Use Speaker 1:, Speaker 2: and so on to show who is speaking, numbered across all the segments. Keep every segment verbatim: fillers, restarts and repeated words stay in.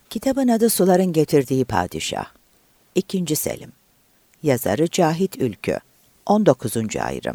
Speaker 1: Kitabın adı Suların Getirdiği Padişah. İkinci Selim. Yazarı Cahit Ülkü. on dokuzuncu ayrım.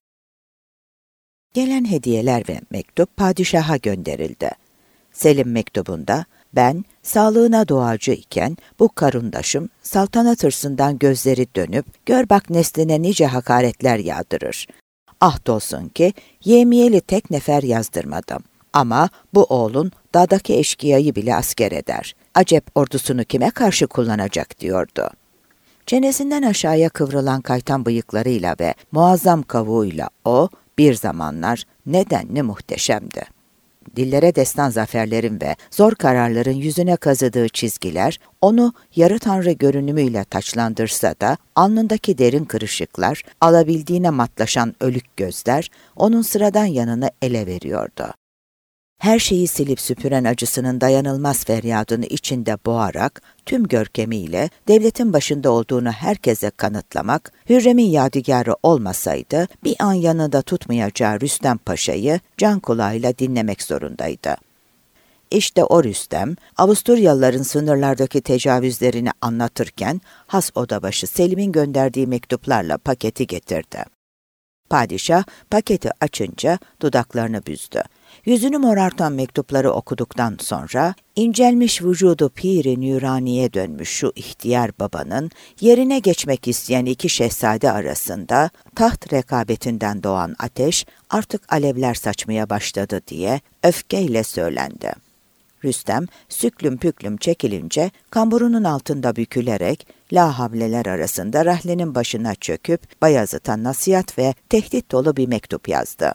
Speaker 1: Gelen hediyeler ve mektup padişaha gönderildi. Selim mektubunda, "Ben sağlığına duacı iken bu karundaşım saltanat hırsından gözleri dönüp gör bak nesline nice hakaretler yağdırır. Ahdolsun ki yemiyeli tek nefer yazdırmadım. Ama bu oğlun dağdaki eşkıyayı bile asker eder. Acep ordusunu kime karşı kullanacak?" diyordu. Çenesinden aşağıya kıvrılan kaytan bıyıklarıyla ve muazzam kavuğuyla o, bir zamanlar nedenli muhteşemdi. Dillere destan zaferlerin ve zor kararların yüzüne kazıdığı çizgiler, onu yarı tanrı görünümüyle taçlandırsa da, alnındaki derin kırışıklar, alabildiğine matlaşan ölük gözler, onun sıradan yanını ele veriyordu. Her şeyi silip süpüren acısının dayanılmaz feryadını içinde boğarak, tüm görkemiyle devletin başında olduğunu herkese kanıtlamak, Hürrem'in yadigarı olmasaydı, bir an yanında tutmayacağı Rüstem Paşa'yı can kulağıyla dinlemek zorundaydı. İşte o Rüstem, Avusturyalıların sınırlardaki tecavüzlerini anlatırken, has odabaşı Selim'in gönderdiği mektuplarla paketi getirdi. Padişah paketi açınca dudaklarını büzdü. Yüzünü morartan mektupları okuduktan sonra, incelmiş vücudu pir-i nüraniye dönmüş şu ihtiyar babanın, yerine geçmek isteyen iki şehzade arasında, taht rekabetinden doğan ateş artık alevler saçmaya başladı diye öfkeyle söylendi. Rüstem, süklüm püklüm çekilince, kamburunun altında bükülerek, la havleler arasında rahlenin başına çöküp, Bayezid'e nasihat ve tehdit dolu bir mektup yazdı.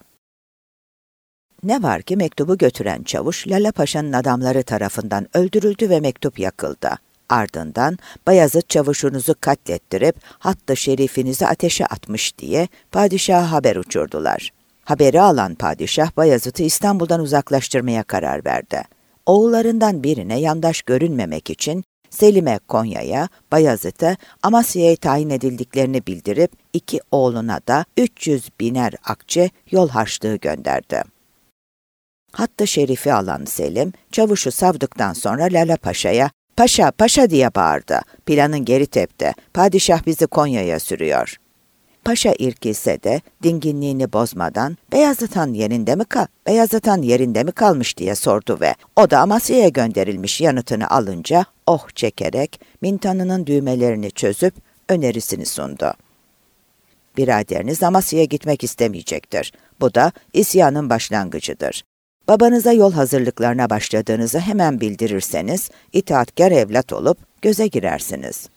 Speaker 1: Ne var ki mektubu götüren çavuş, Lala Paşa'nın adamları tarafından öldürüldü ve mektup yakıldı. Ardından, Bayezid çavuşunuzu katlettirip, hattı şerifinizi ateşe atmış diye padişaha haber uçurdular. Haberi alan padişah, Bayezid'i İstanbul'dan uzaklaştırmaya karar verdi. Oğullarından birine yandaş görünmemek için, Selim'e Konya'ya, Bayezid'e Amasya'ya tayin edildiklerini bildirip, iki oğluna da üç yüz biner akçe yol harçlığı gönderdi. Hattı şerifi alan Selim, çavuşu savdıktan sonra Lala Paşa'ya, "Paşa, paşa" diye bağırdı. Planın geri tepti. Padişah bizi Konya'ya sürüyor. Paşa irkilse de dinginliğini bozmadan, Beyazıt Han yerinde mi kal, Beyazıt Han yerinde mi kalmış diye sordu ve o da Amasya'ya gönderilmiş yanıtını alınca oh çekerek mintanının düğmelerini çözüp önerisini sundu. "Biraderiniz Amasya'ya gitmek istemeyecektir. Bu da isyanın başlangıcıdır. Babanıza yol hazırlıklarına başladığınızı hemen bildirirseniz, itaatkar evlat olup göze girersiniz."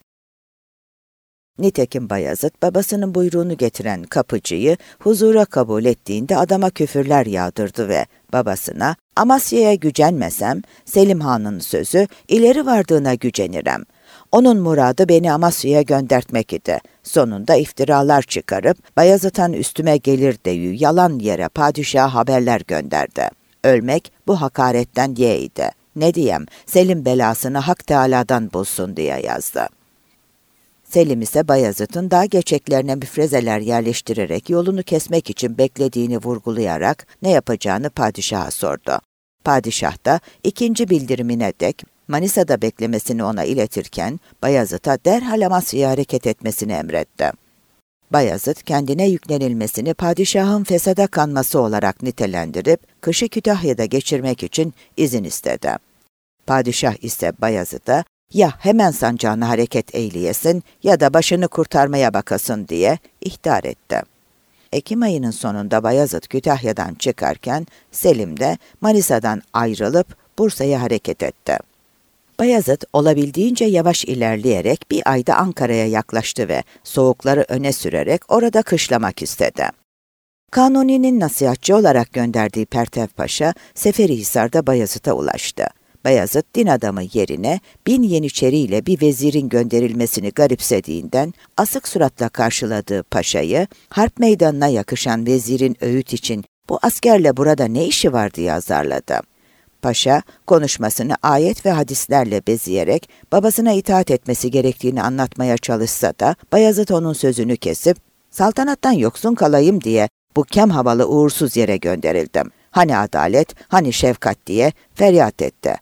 Speaker 1: Nitekim Bayezid, babasının buyruğunu getiren kapıcıyı huzura kabul ettiğinde adama küfürler yağdırdı ve babasına, "Amasya'ya gücenmesem, Selim Han'ın sözü ileri vardığına gücenirem. Onun muradı beni Amasya'ya göndertmek idi. Sonunda iftiralar çıkarıp, Bayezid Han üstüme gelir deyü yalan yere padişaha haberler gönderdi. Ölmek bu hakaretten yeğiydi. Ne diyem, Selim belasını Hak Teâlâ'dan bulsun" diye yazdı. Selim ise Bayezid'in dağ geçeklerine müfrezeler yerleştirerek yolunu kesmek için beklediğini vurgulayarak ne yapacağını padişaha sordu. Padişah da ikinci bildirimine dek Manisa'da beklemesini ona iletirken Bayezid'e derhal Amasya'ya hareket etmesini emretti. Bayezid kendine yüklenilmesini padişahın fesada kanması olarak nitelendirip kışı Kütahya'da geçirmek için izin istedi. Padişah ise Bayezid'e ya hemen sancağına hareket eyleyesin ya da başını kurtarmaya bakasın diye ihtar etti. Ekim ayının sonunda Bayezid Kütahya'dan çıkarken Selim de Manisa'dan ayrılıp Bursa'ya hareket etti. Bayezid olabildiğince yavaş ilerleyerek bir ayda Ankara'ya yaklaştı ve soğukları öne sürerek orada kışlamak istedi. Kanuni'nin nasihatçı olarak gönderdiği Pertev Paşa, Seferihisar'da Bayezid'e ulaştı. Bayezid, din adamı yerine bin yeniçeriyle bir vezirin gönderilmesini garipsediğinden asık suratla karşıladığı paşayı, harp meydanına yakışan vezirin öğüt için bu askerle burada ne işi var diye azarladı. Paşa, konuşmasını ayet ve hadislerle bezeyerek babasına itaat etmesi gerektiğini anlatmaya çalışsa da Bayezid onun sözünü kesip, "Saltanattan yoksun kalayım diye bu kem havalı uğursuz yere gönderildim. Hani adalet, hani şefkat" diye feryat etti.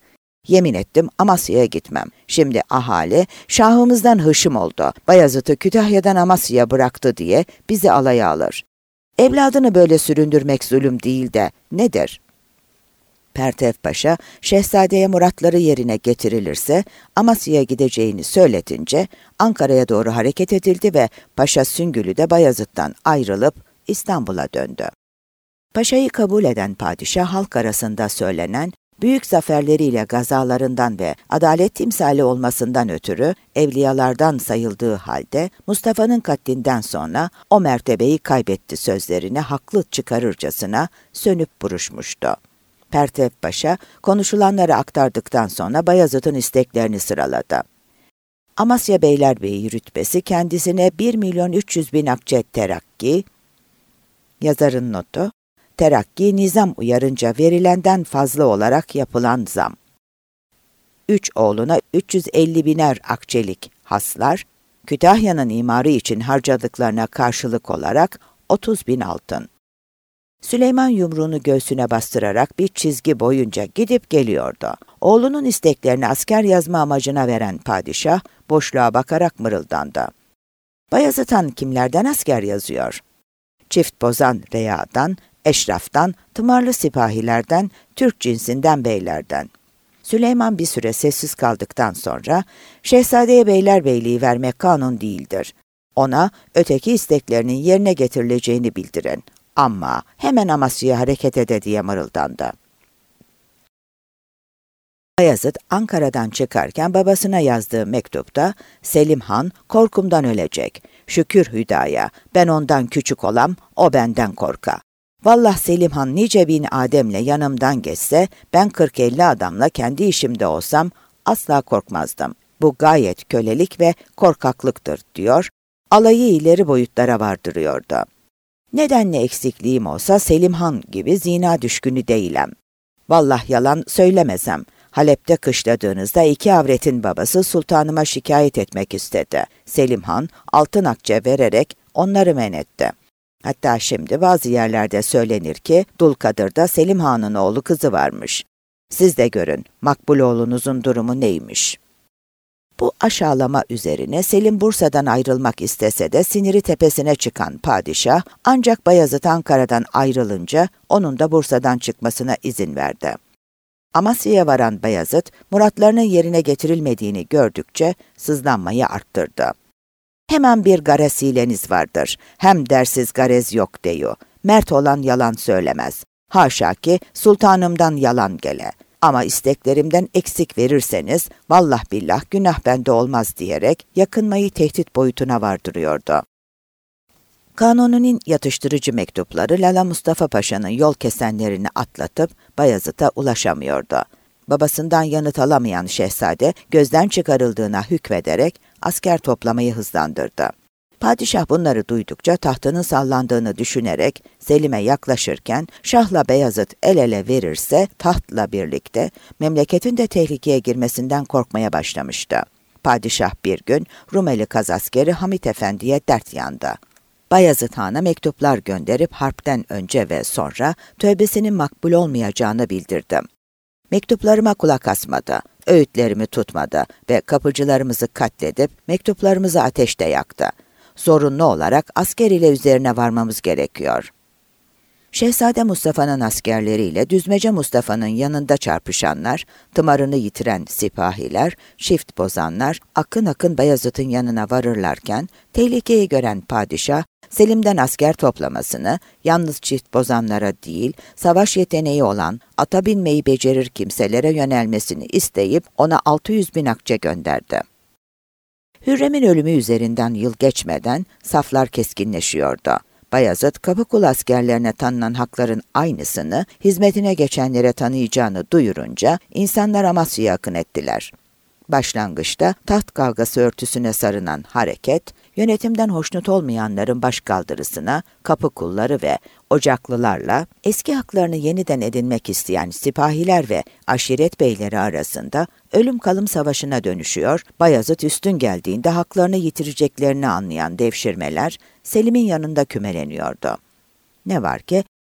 Speaker 1: Yemin ettim Amasya'ya gitmem. Şimdi ahali şahımızdan hışım oldu. Bayezid'i Kütahya'dan Amasya'ya bıraktı diye bizi alaya alır. Evladını böyle süründürmek zulüm değil de nedir? Pertev Paşa, şehzadeye muratları yerine getirilirse Amasya'ya gideceğini söyletince Ankara'ya doğru hareket edildi ve Paşa Süngül'ü de Bayezid'den ayrılıp İstanbul'a döndü. Paşa'yı kabul eden padişah halk arasında söylenen büyük zaferleriyle gazalarından ve adalet timsali olmasından ötürü evliyalardan sayıldığı halde Mustafa'nın katlinden sonra o mertebeyi kaybetti sözlerine haklı çıkarırcasına sönüp buruşmuştu. Pertev Paşa konuşulanları aktardıktan sonra Bayezid'in isteklerini sıraladı. Amasya Beylerbeyi rütbesi kendisine bir milyon üç yüz bin akçe terakki, yazarın notu, terakki nizam uyarınca verilenden fazla olarak yapılan zam. Üç oğluna üç yüz elli biner akçelik haslar, Kütahya'nın imarı için harcadıklarına karşılık olarak otuz bin altın. Süleyman yumruğunu göğsüne bastırarak bir çizgi boyunca gidip geliyordu. Oğlunun isteklerini asker yazma amacına veren padişah, boşluğa bakarak mırıldandı. Bayezid Han kimlerden asker yazıyor? Çift bozan reyadan, eşraftan, tımarlı sipahilerden, Türk cinsinden beylerden. Süleyman bir süre sessiz kaldıktan sonra, şehzadeye beylerbeyliği vermek kanun değildir. Ona öteki isteklerinin yerine getirileceğini bildirin. Ama hemen Amasya'ya hareket ede diye mırıldandı. Bayezid Ankara'dan çıkarken babasına yazdığı mektupta Selim Han korkumdan ölecek. Şükür Hüdaya, ben ondan küçük olam, o benden korka. Vallah Selim Han nice bin Adem'le yanımdan geçse, ben kırk elli adamla kendi işimde olsam asla korkmazdım. Bu gayet kölelik ve korkaklıktır diyor, alayı ileri boyutlara vardırıyordu. Neden ne eksikliğim olsa Selim Han gibi zina düşkünü değilim. Vallah yalan söylemezem. Halep'te kışladığınızda iki avretin babası sultanıma şikayet etmek istedi. Selim Han altın akçe vererek onları men etti. Hatta şimdi bazı yerlerde söylenir ki Dulkadır'da Selim Han'ın oğlu kızı varmış. Siz de görün makbul oğlunuzun durumu neymiş. Bu aşağılama üzerine Selim Bursa'dan ayrılmak istese de siniri tepesine çıkan padişah ancak Bayezid Ankara'dan ayrılınca onun da Bursa'dan çıkmasına izin verdi. Amasya'ya varan Bayezid, muratlarının yerine getirilmediğini gördükçe sızlanmayı arttırdı. Hemen bir garez hileniz vardır, hem dersiz garez yok deyu. Mert olan yalan söylemez. Haşa ki sultanımdan yalan gele. Ama isteklerimden eksik verirseniz, vallah billah günah bende olmaz diyerek yakınmayı tehdit boyutuna vardırıyordu. Kanuni'nin yatıştırıcı mektupları Lala Mustafa Paşa'nın yol kesenlerini atlatıp Bayezid'e ulaşamıyordu. Babasından yanıt alamayan şehzade gözden çıkarıldığına hükmederek asker toplamayı hızlandırdı. Padişah bunları duydukça tahtının sallandığını düşünerek Selim'e yaklaşırken Şah'la Bayezid el ele verirse tahtla birlikte memleketin de tehlikeye girmesinden korkmaya başlamıştı. Padişah bir gün Rumeli kazaskeri Hamit Efendi'ye dert yandı. Bayezid Han'a mektuplar gönderip harpten önce ve sonra tövbesinin makbul olmayacağını bildirdim. Mektuplarıma kulak asmadı, öğütlerimi tutmadı ve kapıcılarımızı katledip mektuplarımızı ateşte yaktı. Zorunlu olarak asker ile üzerine varmamız gerekiyor. Şehzade Mustafa'nın askerleriyle Düzmece Mustafa'nın yanında çarpışanlar, tımarını yitiren sipahiler, çift bozanlar akın akın Bayezid'in yanına varırlarken tehlikeyi gören padişah, Selim'den asker toplamasını, yalnız çift bozanlara değil, savaş yeteneği olan, ata binmeyi becerir kimselere yönelmesini isteyip ona altı yüz bin akçe gönderdi. Hürrem'in ölümü üzerinden yıl geçmeden saflar keskinleşiyordu. Bayezid, Kapıkulu askerlerine tanınan hakların aynısını hizmetine geçenlere tanıyacağını duyurunca insanlar Amasya'ya akın ettiler. Başlangıçta taht kavgası örtüsüne sarınan hareket, yönetimden hoşnut olmayanların başkaldırısına Kapıkulları ve Ocaklılarla eski haklarını yeniden edinmek isteyen sipahiler ve aşiret beyleri arasında ölüm kalım savaşına dönüşüyor, Bayezid üstün geldiğinde haklarını yitireceklerini anlayan devşirmeler Selim'in yanında kümeleniyordu. Ne var ki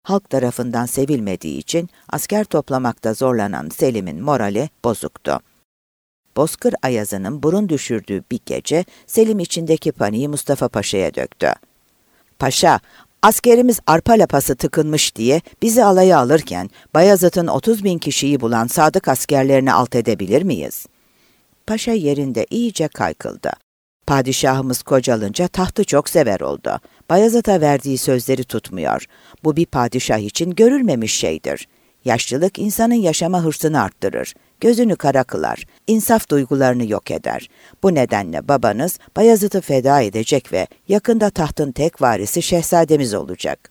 Speaker 1: halk tarafından sevilmediği için asker toplamakta zorlanan Selim'in morali bozuktu. Bozkır ayazının burun düşürdüğü bir gece Selim içindeki paniği Mustafa Paşa'ya döktü. "Paşa, askerimiz arpa lapası tıkınmış diye bizi alaya alırken Bayezid'in otuz bin kişiyi bulan sadık askerlerini alt edebilir miyiz?" Paşa yerinde iyice kaykıldı. "Padişahımız kocalınca tahtı çok sever oldu. Bayezid'e verdiği sözleri tutmuyor. Bu bir padişah için görülmemiş şeydir. Yaşlılık insanın yaşama hırsını arttırır, gözünü kara kılar, insaf duygularını yok eder. Bu nedenle babanız Bayezid'i feda edecek ve yakında tahtın tek varisi şehzademiz olacak."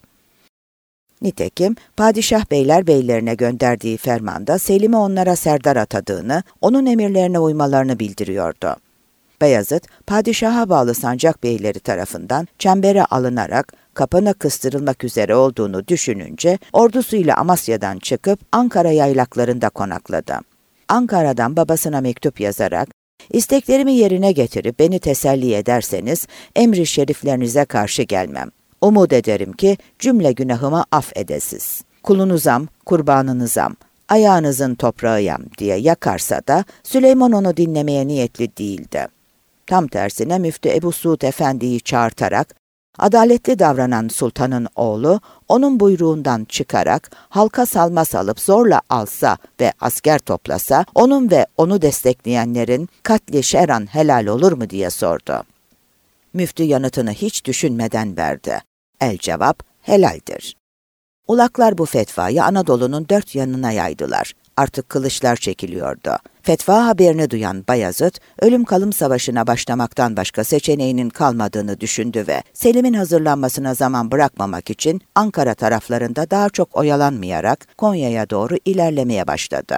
Speaker 1: Nitekim padişah beylerbeylerine gönderdiği fermanda Selim'i onlara serdar atadığını, onun emirlerine uymalarını bildiriyordu. Bayezid, padişaha bağlı sancak beyleri tarafından çembere alınarak kapana kıstırılmak üzere olduğunu düşününce ordusuyla Amasya'dan çıkıp Ankara yaylaklarında konakladı. Ankara'dan babasına mektup yazarak, "İsteklerimi yerine getirip beni teselli ederseniz emri şeriflerinize karşı gelmem. Umut ederim ki cümle günahımı affedesiz. Kulunuzam, kurbanınızam, ayağınızın toprağıyam" diye yakarsa da Süleyman onu dinlemeye niyetli değildi. Tam tersine Müftü Ebu Suud Efendi'yi çağırtarak, adaletli davranan sultanın oğlu, onun buyruğundan çıkarak halka salma salıp zorla alsa ve asker toplasa, onun ve onu destekleyenlerin katli şer'an helal olur mu diye sordu. Müftü yanıtını hiç düşünmeden verdi. El cevap, helaldir. Ulaklar bu fetvayı Anadolu'nun dört yanına yaydılar. Artık kılıçlar çekiliyordu. Fetva haberini duyan Bayezid, ölüm kalım savaşına başlamaktan başka seçeneğinin kalmadığını düşündü ve Selim'in hazırlanmasına zaman bırakmamak için Ankara taraflarında daha çok oyalanmayarak Konya'ya doğru ilerlemeye başladı.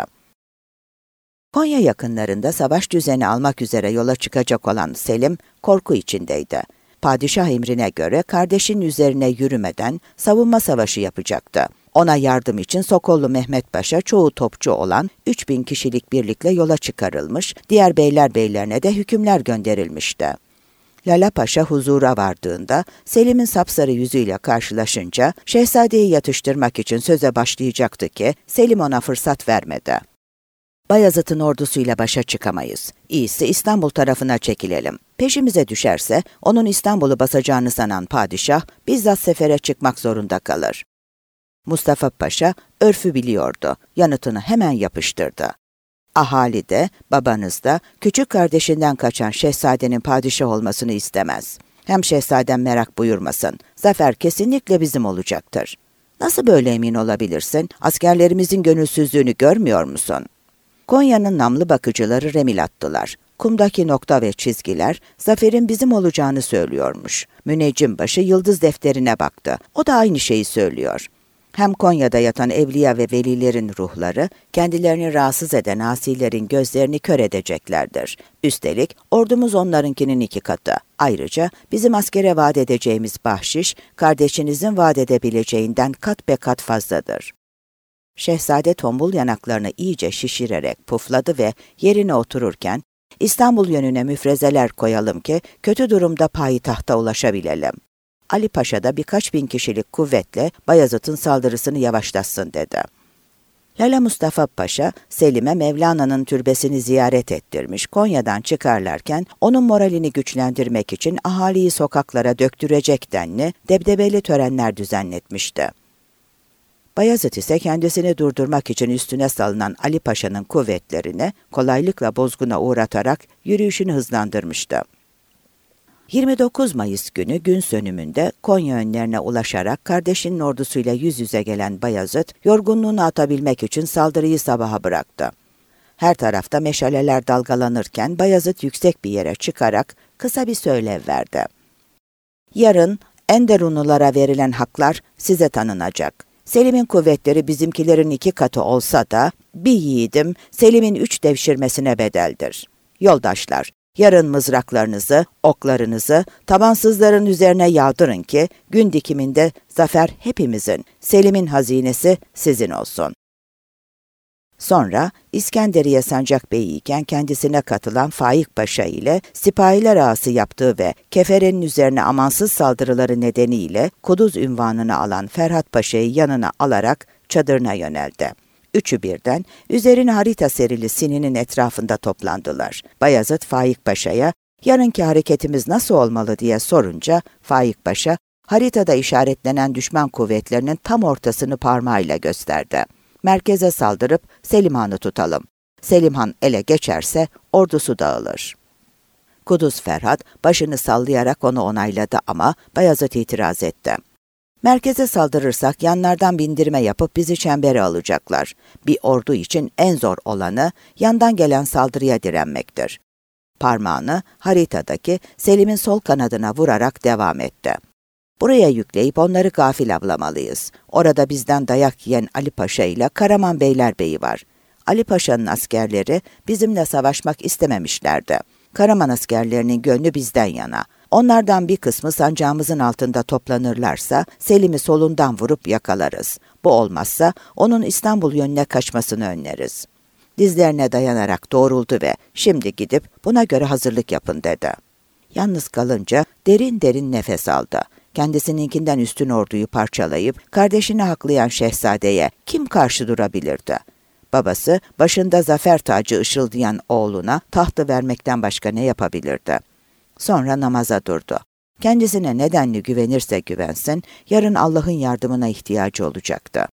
Speaker 1: Konya yakınlarında savaş düzeni almak üzere yola çıkacak olan Selim, korku içindeydi. Padişah emrine göre kardeşinin üzerine yürümeden savunma savaşı yapacaktı. Ona yardım için Sokollu Mehmet Paşa çoğu topçu olan üç bin kişilik birlikle yola çıkarılmış, diğer beylerbeylerine de hükümler gönderilmişti. Lala Paşa huzura vardığında Selim'in sapsarı yüzüyle karşılaşınca şehzadeyi yatıştırmak için söze başlayacaktı ki Selim ona fırsat vermedi. "Bayezid'in ordusuyla başa çıkamayız. İyisi İstanbul tarafına çekilelim. Peşimize düşerse onun İstanbul'u basacağını sanan padişah bizzat sefere çıkmak zorunda kalır." Mustafa Paşa örfü biliyordu. Yanıtını hemen yapıştırdı. "Ahali de, babanız da küçük kardeşinden kaçan şehzadenin padişah olmasını istemez. Hem şehzadem merak buyurmasın. Zafer kesinlikle bizim olacaktır." "Nasıl böyle emin olabilirsin? Askerlerimizin gönülsüzlüğünü görmüyor musun?" Konya'nın namlı bakıcıları remil attılar. Kumdaki nokta ve çizgiler zaferin bizim olacağını söylüyormuş. Müneccimbaşı yıldız defterine baktı. O da aynı şeyi söylüyor. Hem Konya'da yatan evliya ve velilerin ruhları kendilerini rahatsız eden asilerin gözlerini kör edeceklerdir. Üstelik ordumuz onlarınkinin iki katı. Ayrıca bizim askere vaat edeceğimiz bahşiş kardeşinizin vaat edebileceğinden kat be kat fazladır. Şehzade tombul yanaklarını iyice şişirerek pufladı ve yerine otururken, "İstanbul yönüne müfrezeler koyalım ki kötü durumda payitahta ulaşabilelim. Ali Paşa da birkaç bin kişilik kuvvetle Bayezid'in saldırısını yavaşlatsın" dedi. Lala Mustafa Paşa, Selim'e Mevlana'nın türbesini ziyaret ettirmiş, Konya'dan çıkarlarken onun moralini güçlendirmek için ahaliyi sokaklara döktürecek denli debdebeli törenler düzenletmişti. Bayezid ise kendisini durdurmak için üstüne salınan Ali Paşa'nın kuvvetlerini kolaylıkla bozguna uğratarak yürüyüşünü hızlandırmıştı. yirmi dokuz Mayıs günü gün sönümünde Konya önlerine ulaşarak kardeşinin ordusuyla yüz yüze gelen Bayezid, yorgunluğunu atabilmek için saldırıyı sabaha bıraktı. Her tarafta meşaleler dalgalanırken Bayezid yüksek bir yere çıkarak kısa bir söylev verdi. "Yarın Enderunlulara verilen haklar size tanınacak. Selim'in kuvvetleri bizimkilerin iki katı olsa da bir yiğidim Selim'in üç devşirmesine bedeldir. Yoldaşlar, yarın mızraklarınızı, oklarınızı tabansızların üzerine yağdırın ki gün dikiminde zafer hepimizin, Selim'in hazinesi sizin olsun." Sonra İskenderiye Sancak Bey'i iken kendisine katılan Faik Paşa ile sipahiler ağası yaptığı ve Kefere'nin üzerine amansız saldırıları nedeniyle Kuduz unvanını alan Ferhat Paşa'yı yanına alarak çadırına yöneldi. Üçü birden üzerine harita serili sininin etrafında toplandılar. Bayezid Faik Paşa'ya yarınki hareketimiz nasıl olmalı diye sorunca Faik Paşa haritada işaretlenen düşman kuvvetlerinin tam ortasını parmağıyla gösterdi. Merkeze saldırıp Selim Han'ı tutalım. Selim Han ele geçerse ordusu dağılır. Kuduz Ferhat başını sallayarak onu onayladı ama Bayezid itiraz etti. Merkeze saldırırsak yanlardan bindirme yapıp bizi çembere alacaklar. Bir ordu için en zor olanı yandan gelen saldırıya direnmektir. Parmağını haritadaki Selim'in sol kanadına vurarak devam etti. Buraya yükleyip onları gafil avlamalıyız. Orada bizden dayak yiyen Ali Paşa ile Karaman Beylerbeyi var. Ali Paşa'nın askerleri bizimle savaşmak istememişlerdi. Karaman askerlerinin gönlü bizden yana. Onlardan bir kısmı sancağımızın altında toplanırlarsa Selim'i solundan vurup yakalarız. Bu olmazsa onun İstanbul yönüne kaçmasını önleriz. Dizlerine dayanarak doğruldu ve şimdi gidip buna göre hazırlık yapın dedi. Yalnız kalınca derin derin nefes aldı. Kendisininkinden üstün orduyu parçalayıp kardeşini haklayan şehzadeye kim karşı durabilirdi? Babası başında zafer tacı ışıldayan oğluna tahtı vermekten başka ne yapabilirdi? Sonra namaza durdu. Kendisine nedenli güvenirse güvensin, yarın Allah'ın yardımına ihtiyacı olacaktı.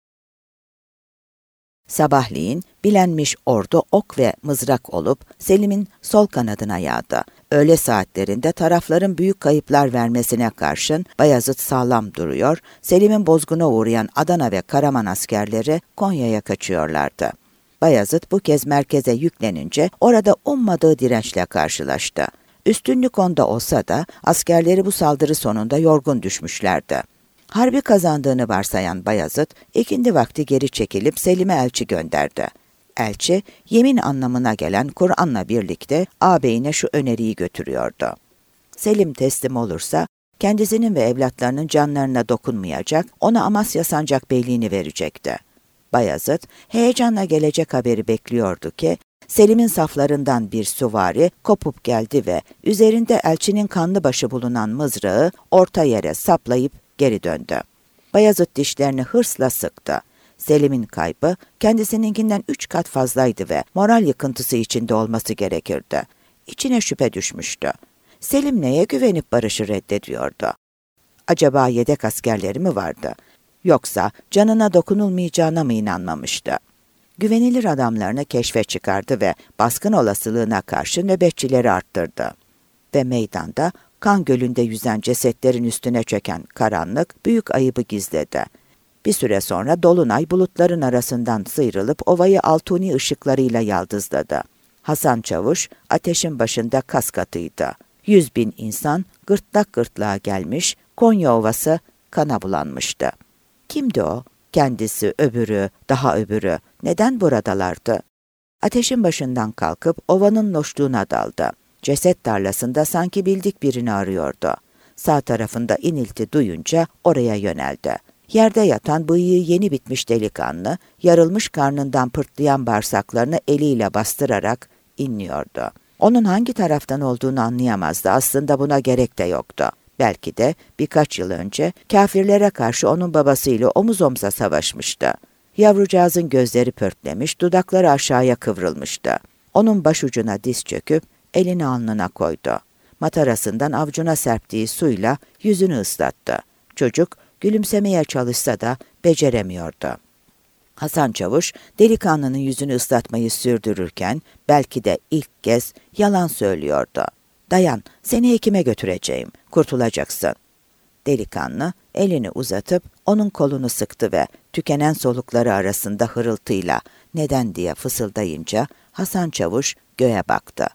Speaker 1: Sabahleyin bilenmiş ordu ok ve mızrak olup Selim'in sol kanadına yağdı. Öğle saatlerinde tarafların büyük kayıplar vermesine karşın Bayezid sağlam duruyor, Selim'in bozguna uğrayan Adana ve Karaman askerleri Konya'ya kaçıyorlardı. Bayezid bu kez merkeze yüklenince orada ummadığı dirençle karşılaştı. Üstünlük onda olsa da askerleri bu saldırı sonunda yorgun düşmüşlerdi. Harbi kazandığını varsayan Bayezid, ikindi vakti geri çekilip Selim'e elçi gönderdi. Elçi, yemin anlamına gelen Kur'an'la birlikte ağabeyine şu öneriyi götürüyordu. Selim teslim olursa, kendisinin ve evlatlarının canlarına dokunmayacak, ona Amasya Sancakbeyliğini verecekti. Bayezid, heyecanla gelecek haberi bekliyordu ki, Selim'in saflarından bir süvari kopup geldi ve üzerinde elçinin kanlı başı bulunan mızrağı orta yere saplayıp geri döndü. Bayezid dişlerini hırsla sıktı. Selim'in kaybı kendisininkinden üç kat fazlaydı ve moral yıkıntısı içinde olması gerekirdi. İçine şüphe düşmüştü. Selim neye güvenip barışı reddediyordu? Acaba yedek askerleri mi vardı? Yoksa canına dokunulmayacağına mı inanmamıştı? Güvenilir adamlarını keşfe çıkardı ve baskın olasılığına karşı nöbetçileri arttırdı. Ve meydanda kan gölünde yüzen cesetlerin üstüne çöken karanlık büyük ayıbı gizledi. Bir süre sonra dolunay bulutların arasından sıyrılıp ovayı altuni ışıklarıyla yaldızladı. Hasan Çavuş ateşin başında kas katıydı. Yüz bin insan gırtlak gırtlağa gelmiş, Konya Ovası kana bulanmıştı. Kimdi o? Kendisi, öbürü, daha öbürü. Neden buradalardı? Ateşin başından kalkıp ovanın loşluğuna daldı. Ceset tarlasında sanki bildik birini arıyordu. Sağ tarafında inilti duyunca oraya yöneldi. Yerde yatan bıyığı yeni bitmiş delikanlı, yarılmış karnından pırtlayan bağırsaklarını eliyle bastırarak inliyordu. Onun hangi taraftan olduğunu anlayamazdı, aslında buna gerek de yoktu. Belki de birkaç yıl önce kâfirlere karşı onun babasıyla omuz omuza savaşmıştı. Yavrucağızın gözleri pörtlemiş, dudakları aşağıya kıvrılmıştı. Onun başucuna diz çöküp elini alnına koydu. Matarasından avucuna serptiği suyla yüzünü ıslattı. Çocuk gülümsemeye çalışsa da beceremiyordu. Hasan Çavuş delikanlının yüzünü ıslatmayı sürdürürken belki de ilk kez yalan söylüyordu. "Dayan, seni hekime götüreceğim, kurtulacaksın." Delikanlı elini uzatıp onun kolunu sıktı ve tükenen solukları arasında hırıltıyla "neden" diye fısıldayınca Hasan Çavuş göğe baktı.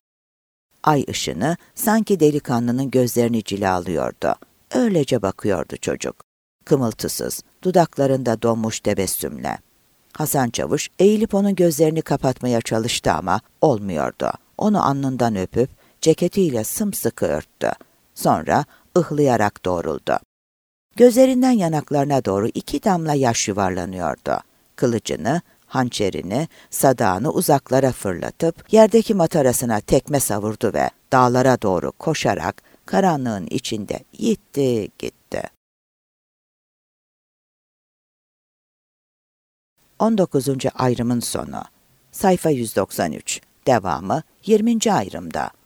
Speaker 1: Ay ışını sanki delikanlının gözlerini cilalıyordu. Öylece bakıyordu çocuk. Kımıltısız, dudaklarında donmuş tebessümle. Hasan Çavuş eğilip onun gözlerini kapatmaya çalıştı ama olmuyordu. Onu alnından öpüp ceketiyle sımsıkı örttü. Sonra ıhlayarak doğruldu. Gözlerinden yanaklarına doğru iki damla yaş yuvarlanıyordu. Kılıcını hançerini, sadağını uzaklara fırlatıp yerdeki matarasına tekme savurdu ve dağlara doğru koşarak karanlığın içinde gitti gitti. on dokuzuncu ayrımın sonu. Sayfa yüz doksan üç. Devamı yirminci ayrımda.